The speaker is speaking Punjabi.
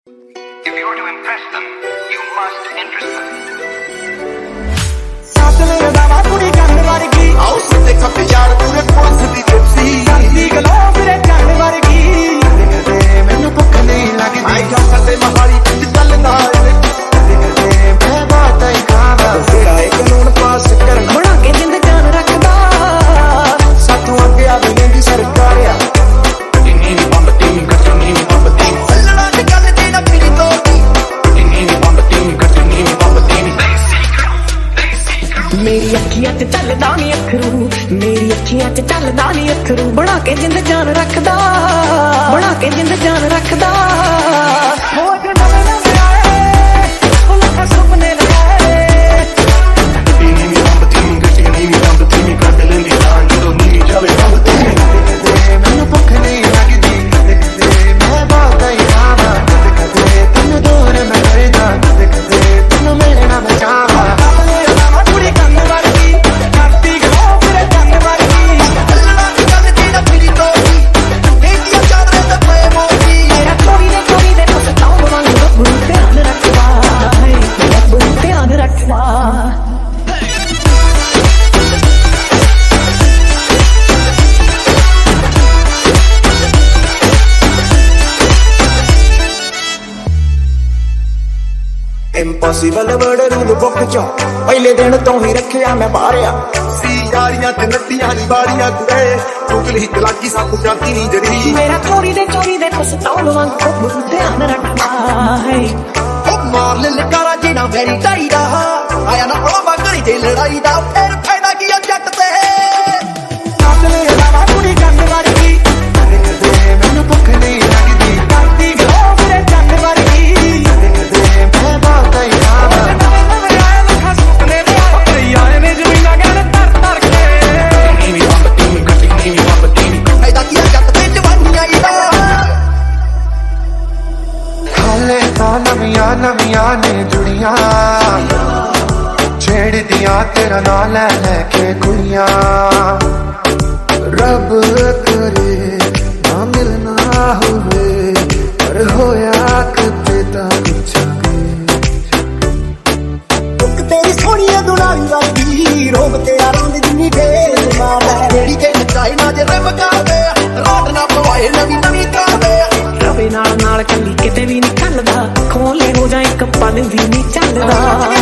If you are to impress them, you must interest them. साथ मेरे दावा कुड़ी गंद वर्गी आओ सुनते खपे यार पूरे कोस दी जिप्सी साथी गलो मेरे गंद वर्गी कदे मैनू भुख नहीं लगदी आई जा फते महाली पिंड चलदा कदे मैं बात ही खावा तेरा एक कानून पास करना बना के जिंद जान रखदा साथों अगे आ गई सरकार आ मेरी अखियां च चलदा नी अखरू मेरी अखियां च चलदा नी अखरू बना के जिंद जान रखदा बना के जिंद जान रखदा हो जो नवे नवे आए ओ लखा सुपने लगाए नीनी बंब तीनी कर लेंदी जान जो नीनी जावे बंब तीनी मैनू भुख नहीं लगदी कदे मैं बात ही खावा कदे तन्नू दूर मैं करदा कदे तन्नू मेरे ना बचावा ਇੰਪੋਸੀਬਲ ਵਰਡ ਰੂਲ ਬੁੱਕ ਚੋਂ ਪਹਿਲੇ ਦਿਨ ਤੋਂ ਹੀ ਰੱਖਿਆ ਮੈਂ ਬਾਹਰਿਆ ਸੀ ਯਾਰੀਆਂ ਤੇ ਨੱਤੀਆਂ ਦੀ ਬਾਰੀਆਂ ਕੁੜੇ ਚੁਗਲੀ ਚਲਾਕੀ ਸਭ ਜਾਂਦੀ ਨਹੀਂ ਜਰੀ ਮੇਰਾ ਚੋਰੀ ਦੇ ਪਸਤੌਲ ਵਾਂਗ ਖੁੱਬ ਧਿਆਨ ਰੱਖਦਾ ਹੈ ਉਹ ਮਾਰ ਲੈ ਲਕਾਰਾ ਜਿਹੜਾ ਮੇਰੀ ਢਾਈ ਦਾ ਆਇਆ ਨਾ ਉਹ ਬਾਗੜੀ ਤੇ ਲੜਾਈ ਦਾ ਫਿਰ ਫਾਇਦਾ ਕੀ ਆ ਜੱਟ ਤੇ ਸਾਥਲੇ ਹਵਾ ਕੁੜੀ ਗੰਦ ਵਰਗੀ ਕਦੇ ਮੈਨੂੰ ਭੁੱਖ ਨਹੀਂ ਲੱਗਦੀ ਕਰਦੀ ਗਲੋ ਮੇਰੇ ਜੰਗ ਵਰਗੀ ਮੈਂ ਬਾਤ ਹੀ ਖਾਵਾ ਨਵੇਂ ਆਏ ਲਖਾ ਸੁਪਨੇ ਆਏ ਆਏ ਨੇ ਜ਼ਮੀਨਾਂ ਗਹਿਣੇ ਧਰ ਕੇ ਨੀਵੀਂ ਬੰਬ ਤੀਵੀਂ ਕੱਟੀ ਨੀਵੀਂ ਬੰਬ ਤੀਵੀਂ ਫਾਇਦਾ ਕੀ ਆ ਜੱਟ ਤੇ ਜਵਾਨੀ ਆਈ ਦਾ ਹਾਲੇ ਤਾਂ ਨਵੀਆਂ ਨੇ ਜੁੜੀਆਂ ਛੇੜਦੀਆਂ ਤੇਰਾ ਨਾਂ ਲੈ ਕੇ ਕੁੜੀਆਂ ਰੱਬ ਕਰੇ ਨਾ ਮਿਲਣਾ ਹੋਵੇ ਪਰ ਹੋਇਆ ਕਿਤੇ ਤਾਂ ਪੁੱਛਾਂਗੇ ਇੱਕ ਤੇਰੀ ਸੋਹਣੀਆਂ ਦੁਲਾਰੀ ਵਰਗੀ ਰੋਬ ਤੇ ਯਾਰਾਂ ਦੀ ਜਿੰਨੀ ਢੇਰ ਮਾਰ ਜਿਹੜੀ ਕਿ ਨਚਾਈ ਨਾ ਜੇ ਰਮ ਕਰਦੇ ਰਾਤ ਨਾ ਪਵਾਏ ਨਵੀਂ ਕਰਦੇ ਰਵੇ ਨਾਲ ਕੱਲੀ ਕਿਤੇ ਵੀ ਨਹੀਂ ਖੱਲਦਾ ਖੋਲੇ ਹੋ ਜਾ ਇੱਕ ਪਲ ਵੀ ਨਹੀਂ ਚੱਲਦਾ